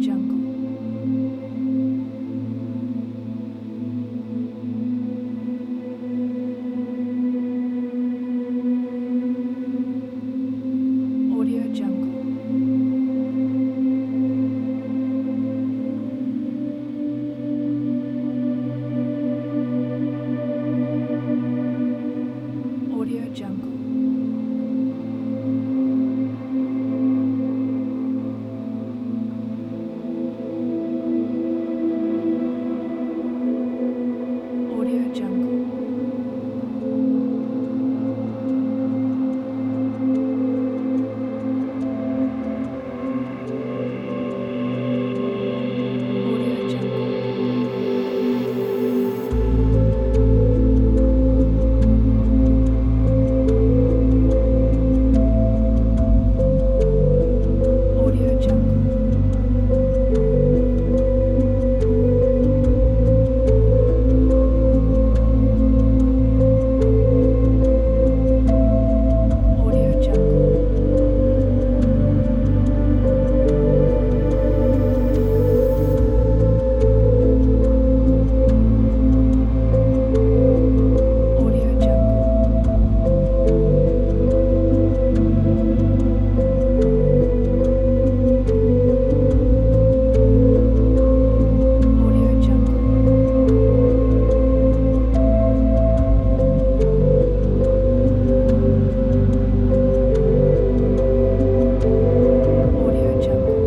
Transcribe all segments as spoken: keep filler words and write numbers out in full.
Jungle. Audio Jungle. Audio Jungle. Audio Jungle. Audio Jungle. Audio Jungle. Audio Jungle. Audio Jungle. Audio Jungle. Audio Jungle.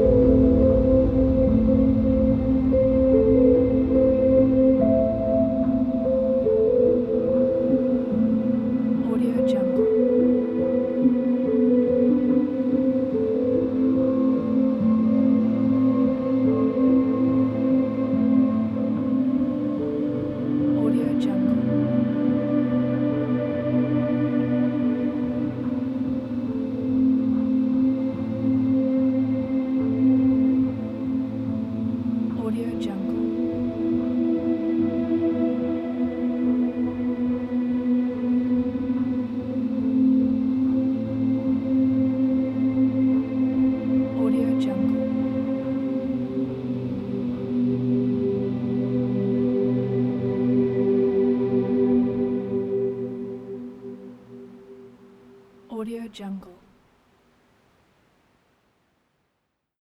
Audio Jungle. Audio Jungle. Audio Jungle. Audio Jungle. Audio Jungle.